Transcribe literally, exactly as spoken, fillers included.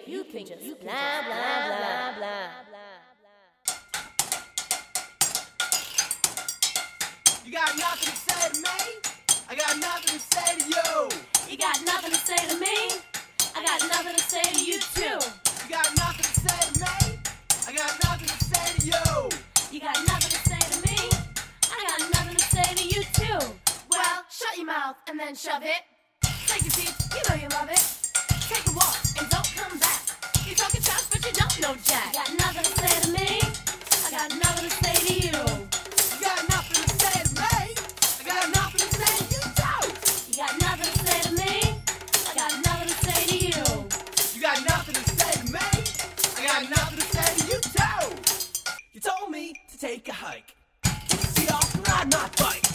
you can just blah, blah, blah, blah, blah. You got nothing to say to me? I got nothing to say to you. You got nothing to say to me? I got nothing to say to you too. You got nothing to say to me? I got nothing to say to you. You got nothing to say to me? I got nothing to say to you too. Well, shut your mouth and then shove it. Take a seat, you know you love it. Take a walk and don't come back. You're talking fast, but you don't know jack. You got nothing to say to me? I got nothing to say to you. You got nothing to say to me? I got nothing to say to you too. You got nothing to say to me? I got nothing to say to you. You got nothing to say to me? I got nothing to say to you too. You told me to take a hike. See, I'll ride my bike.